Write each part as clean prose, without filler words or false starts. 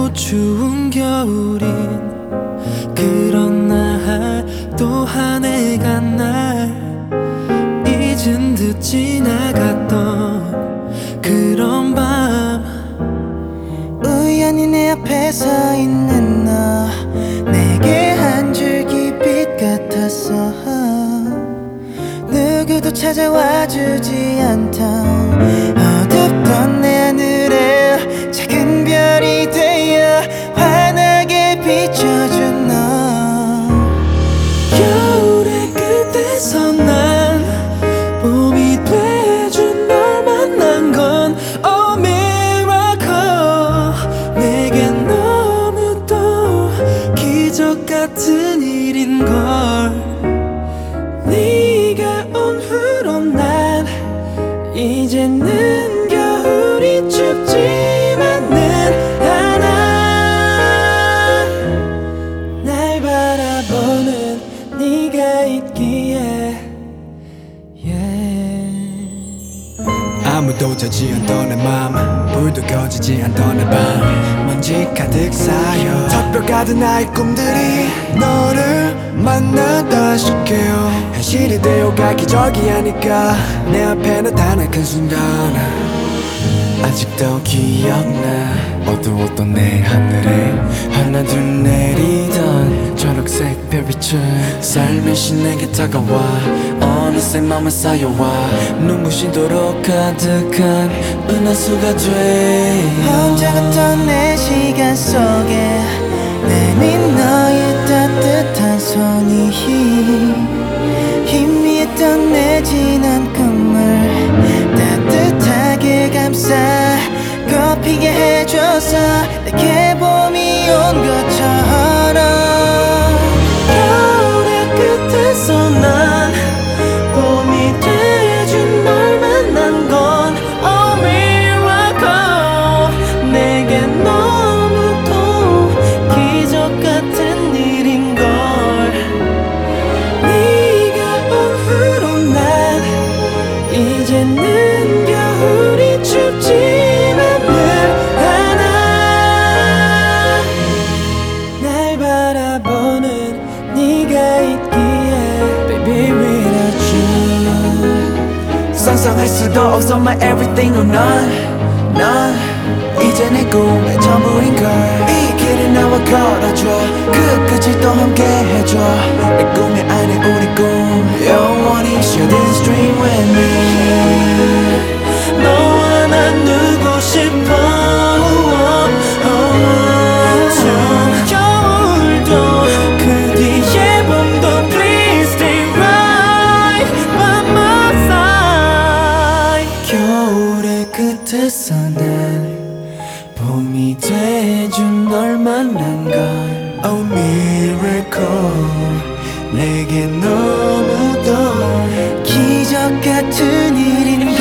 춥고 추운 겨울인 그런 날 또 한 해가 날 잊은 듯 지나갔던 그런 밤 우연히 내 앞에 서 있는 너 내게 한 줄기 빛 같았어. 누구도 찾아와 주지 않던 어둡던 내 하늘에 작은 별이 되어 환하게 비춰준 너. 겨울의 끝에서 난 봄이 돼준 널 만난 건 Oh miracle. 내겐 너무도 기적 같은 일인걸. 네가 온 후로 난 이제는 겨울이 춥지만은 않아. 날 바라보는 네가 있기에 아무도 자지 않던 내 맘 불도 꺼지지 않던 내 밤 먼지 가득 쌓여 턱뼈 가득 나의 꿈들이 너를 만나다 싶게요. 현실이 되어가 기적이 아닐까 내 앞에 나타난 큰 순간 아직도 기억나. 어두웠던 내 하늘에 하나둘 내리던 초록색 별빛을 살며시 내게 다가와 어느새 맘에 쌓여와 눈부시도록 가득한 은하수가 돼. 혼자 걷던 내 시간 속에 내민 너의 따뜻한 손이 희미했던 내 지난 꿈을 따뜻하게 감싸 꽃피게 해줘서 내게 봄이 온 것처럼. 겨울의 끝에서 난 봄이 돼준 널 만난 건 Oh miracle. 내겐 너무도 기적 같은 일인걸. 네가 온 후로 난 이제는 겨울이 춥지만은 않아. 날 바라보는 네가 있기에 Baby without you. 상상할 수도 없어 my everything or none. 넌 이제 내 꿈의 전부인걸. 이 길을 나와 걸어줘 끝까지 또 함께 해줘. 내 꿈의 안에 우리 꿈 영원히 share this dream with me. 너와 난 누고 싶어. 추운 겨울도 그 뒤에 봄도 Please stay right by my side. 겨울의 끝에서 난 봄이 돼준 널 만난 건 Oh miracle. 내게 너무도 기적 같은 일인가.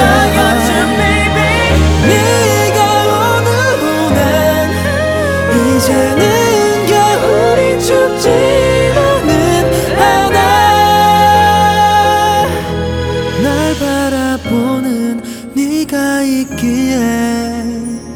네가 온 후로 난 이제는 겨울이 춥지만은 않아. 날 바라보는 네가 있기에